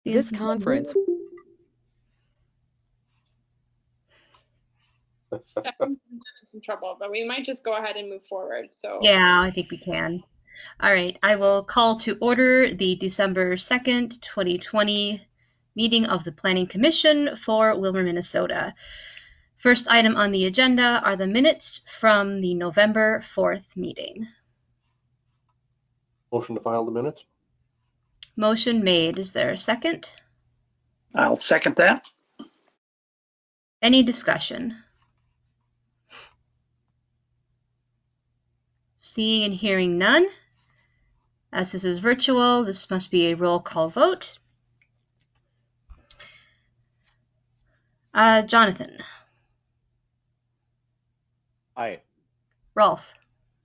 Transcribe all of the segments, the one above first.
This conference. Stefan's having some trouble, but we might just go ahead and move forward. So Yeah, I think we can. All right, I will call to order the December 2nd, 2020 meeting of the Planning Commission for Willmar, Minnesota. First item on the agenda are the minutes from the November 4th meeting. Motion to file the minutes. Motion made. Is there a second? I'll second that. Any discussion? Seeing and hearing none. As this is virtual, this must be a roll call vote. Jonathan. Aye. Rolf.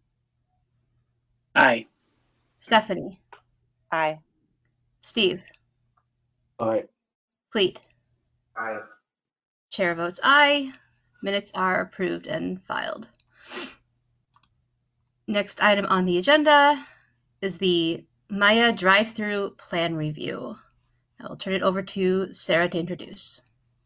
Aye. Stephanie. Aye. Steve. Aye. Fleet. Aye. Chair votes aye. Minutes are approved and filed. Next item on the agenda is the Maya drive-through plan review. I will turn it over to Sarah to introduce.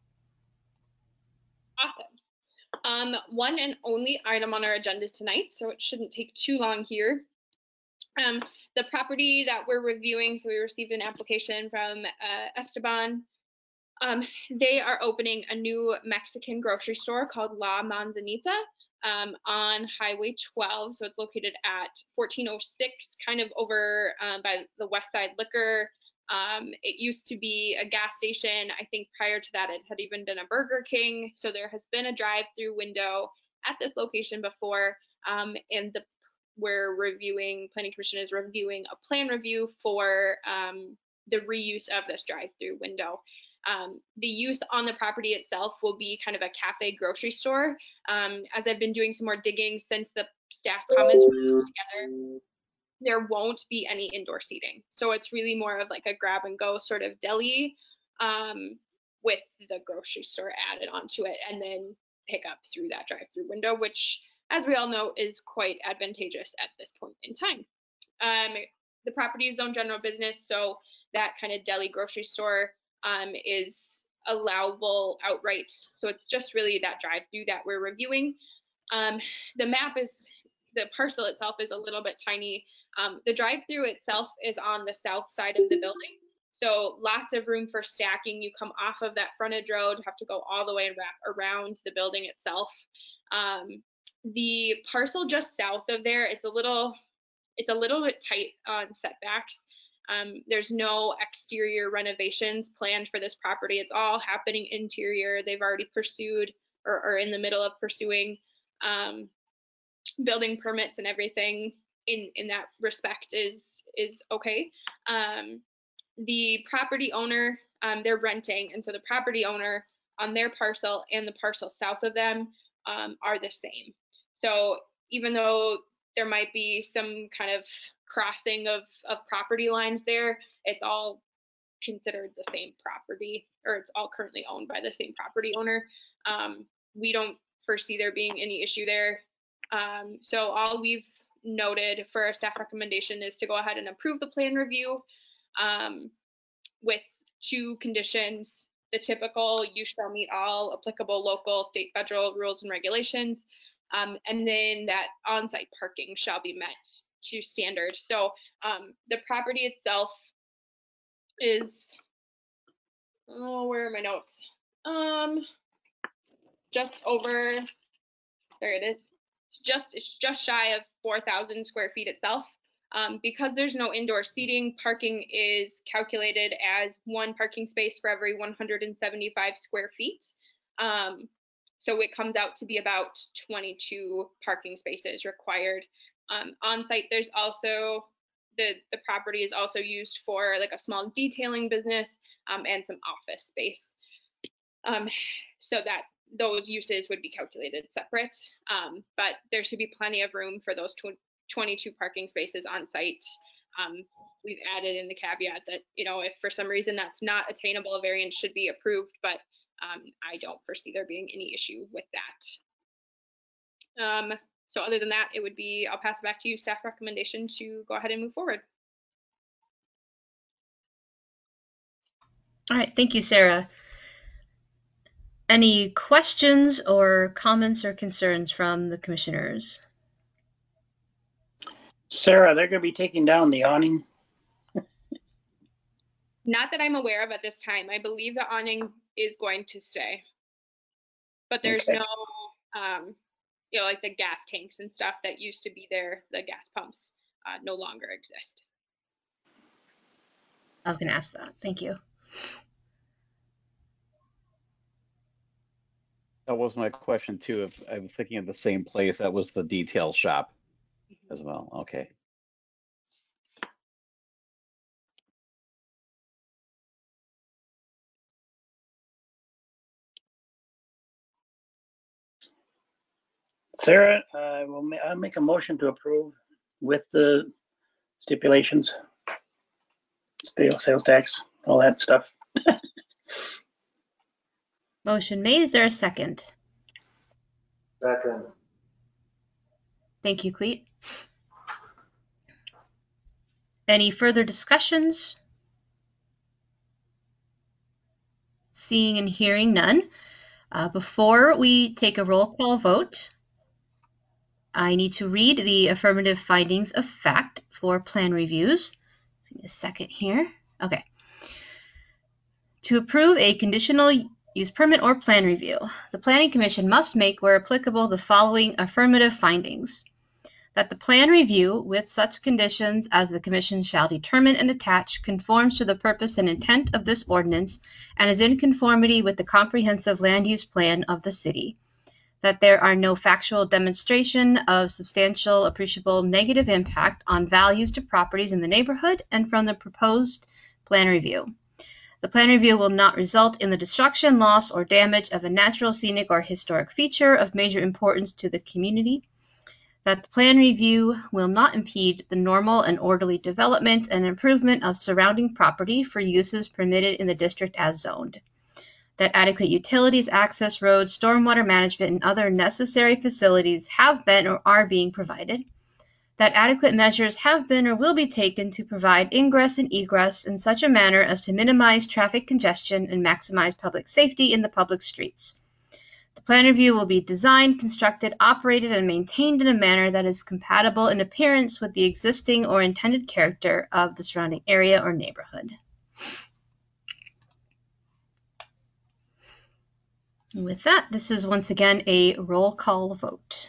awesome. One and only item on our agenda tonight, so it shouldn't take too long here. The property that we're reviewing, so we received an application from Esteban. They are opening a new Mexican grocery store called La Manzanita on Highway 12. So it's located at 1406, kind of over by the West Side Liquor. It used to be a gas station. I think prior to that, it had even been a Burger King. So there has been a drive-through window at this location before. And Planning Commission is reviewing a plan review for the reuse of this drive-through window. The use on the property itself will be kind of a cafe grocery store. As I've been doing some more digging since the staff comments were put together, there won't be any indoor seating. So it's really more of like a grab and go sort of deli with the grocery store added onto it, and then pick up through that drive-through window, which, as we all know, is quite advantageous at this point in time. The property is zoned general business, so that kind of deli grocery store is allowable outright. So it's just really that drive-through that we're reviewing. The parcel itself is a little bit tiny. The drive-through itself is on the south side of the building. So lots of room for stacking. You come off of that frontage road, have to go all the way and wrap around the building itself. The parcel just south of there, it's a little bit tight on setbacks. There's no exterior renovations planned for this property. It's all happening interior. They've already pursued or are in the middle of pursuing building permits, and everything in that respect is okay. The property owner, they're renting, and so the property owner on their parcel and the parcel south of them are the same. So even though there might be some kind of crossing of property lines there, it's all considered the same property, or it's all currently owned by the same property owner. We don't foresee there being any issue there. So all we've noted for our staff recommendation is to go ahead and approve the plan review with two conditions. The typical, you shall meet all applicable local, state, federal rules and regulations. And then that on-site parking shall be met to standard. So the property itself is, where are my notes? Just over, there it is. It's just shy of 4,000 square feet itself. Because there's no indoor seating, parking is calculated as one parking space for every 175 square feet. So it comes out to be about 22 parking spaces required. On site, there's also the property is also used for like a small detailing business and some office space. So that those uses would be calculated separate, but there should be plenty of room for those 22 parking spaces on site. We've added in the caveat that, if for some reason that's not attainable, a variance should be approved, but I don't foresee there being any issue with that. So other than that, it would be, I'll pass it back to you, staff recommendation to go ahead and move forward. All right, thank you, Sarah. Any questions or comments or concerns from the commissioners? Sarah, they're going to be taking down the awning. Not that I'm aware of at this time. I believe the awning is going to stay, but there's Okay. no, you know, like the gas tanks and stuff that used to be there, the gas pumps no longer exist. I was going to ask that. Thank you. That was my question too. If I was thinking of the same place, that was the detail shop as well. Okay. Sarah, I'll make a motion to approve with the stipulations, sales tax, all that stuff. Motion made. Is there a second? Second. Thank you, Cleet. Any further discussions? Seeing and hearing none. Before we take a roll call vote, I need to read the affirmative findings of fact for plan reviews. Give me a second here. Okay. To approve a conditional use permit or plan review, the Planning Commission must make, where applicable, the following affirmative findings. That the plan review, with such conditions as the Commission shall determine and attach, conforms to the purpose and intent of this ordinance and is in conformity with the comprehensive land use plan of the city. That there are no factual demonstration of substantial, appreciable negative impact on values to properties in the neighborhood and from the proposed plan review. The plan review will not result in the destruction, loss, or damage of a natural, scenic, or historic feature of major importance to the community. That the plan review will not impede the normal and orderly development and improvement of surrounding property for uses permitted in the district as zoned. That adequate utilities, access roads, stormwater management, and other necessary facilities have been or are being provided. That adequate measures have been or will be taken to provide ingress and egress in such a manner as to minimize traffic congestion and maximize public safety in the public streets. The plan review will be designed, constructed, operated, and maintained in a manner that is compatible in appearance with the existing or intended character of the surrounding area or neighborhood. And with that, this is once again a roll call vote.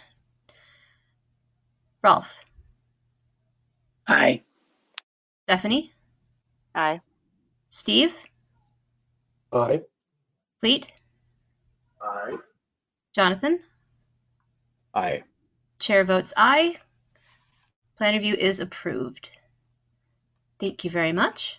Rolf. Aye. Stephanie. Aye. Steve. Aye. Cleet. Aye. Jonathan. Aye. Chair votes aye. Plan review is approved. Thank you very much.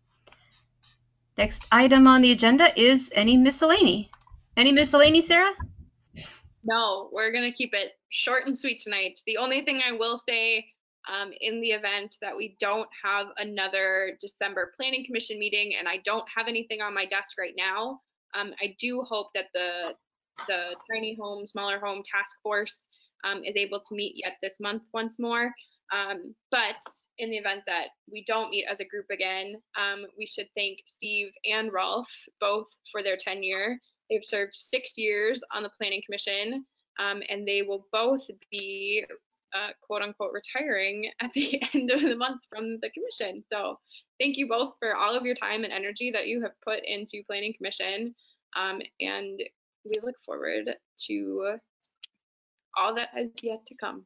Next item on the agenda is any miscellany. Any miscellany, Sarah? No, we're going to keep it short and sweet tonight. The only thing I will say, in the event that we don't have another December Planning Commission meeting and I don't have anything on my desk right now, I do hope that the tiny home, smaller home task force is able to meet yet this month once more. But in the event that we don't meet as a group again, we should thank Steve and Rolf both for their tenure. They've served 6 years on the Planning Commission, and they will both be quote unquote retiring at the end of the month from the commission. So thank you both for all of your time and energy that you have put into Planning Commission, and we look forward to all that has yet to come.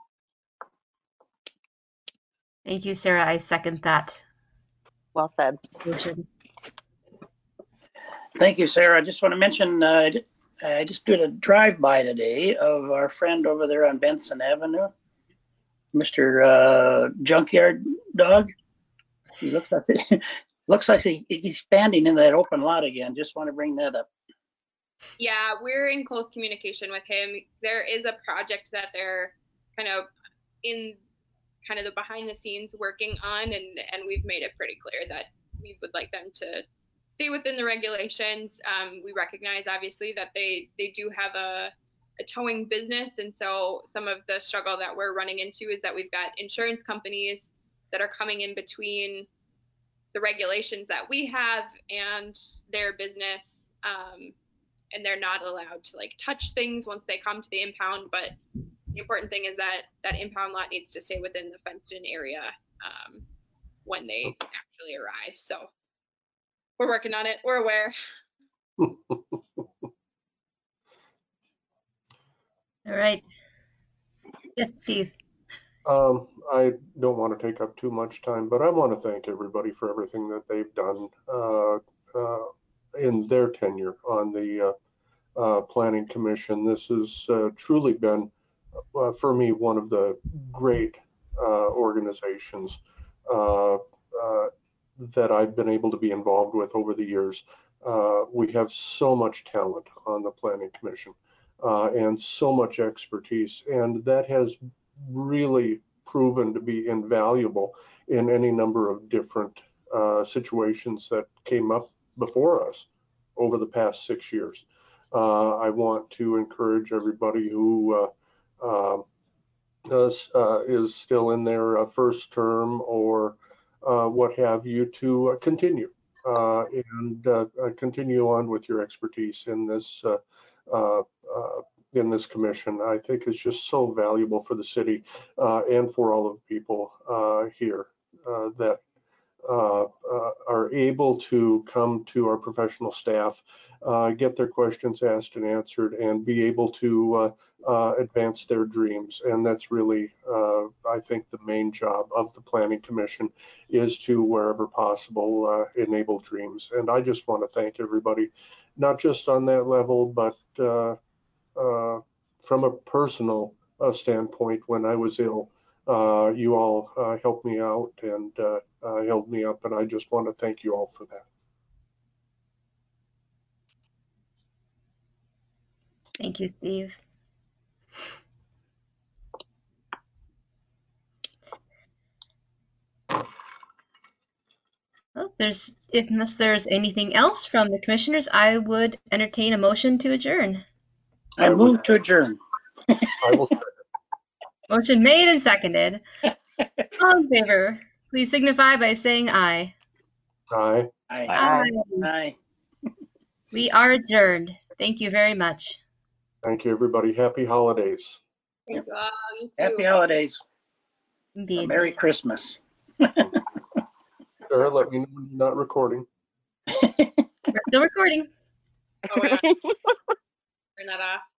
Thank you, Sarah. I second that Well said. motion. Thank you, Sarah. I just want to mention, I just did a drive-by today of our friend over there on Benson Avenue, Mr. Junkyard Dog. He looks like he's standing in that open lot again. Just want to bring that up. Yeah, we're in close communication with him. There is a project that they're kind of in kind of the behind the scenes working on, and we've made it pretty clear that we would like them to stay within the regulations. We recognize obviously that they do have a towing business, and so some of the struggle that we're running into is that we've got insurance companies that are coming in between the regulations that we have and their business. And they're not allowed to like touch things once they come to the impound. But the important thing is that that impound lot needs to stay within the fenced-in area when they actually arrive. So we're working on it. We're aware. All right. Yes, Steve. I don't want to take up too much time, but I want to thank everybody for everything that they've done in their tenure on the Planning Commission. This has truly been, for me, one of the great organizations that I've been able to be involved with over the years. We have so much talent on the Planning Commission and so much expertise, and that has really proven to be invaluable in any number of different situations that came up before us over the past 6 years. I want to encourage everybody who is still in their first term or what have you to continue and continue on with your expertise in this commission. I think it's just so valuable for the city and for all of the people here that are able to come to our professional staff, get their questions asked and answered, and be able to advance their dreams. And that's really, I think, the main job of the Planning Commission is to, wherever possible, enable dreams. And I just want to thank everybody, not just on that level, but from a personal standpoint. When I was ill, you all helped me out and held me up, and I just want to thank you all for that. Thank you, Steve. Well, unless there's anything else from the commissioners, I would entertain a motion to adjourn. I move to adjourn. I will second. Motion made and seconded. All in favor, please signify by saying aye. Aye. Aye. Aye. Aye. We are adjourned. Thank you very much. Thank you, everybody. Happy holidays. Thank you all. You too. Happy holidays. Indeed. Merry Christmas. Sarah, let me know when you're not recording. We're still recording. Oh, yeah. Turn that off.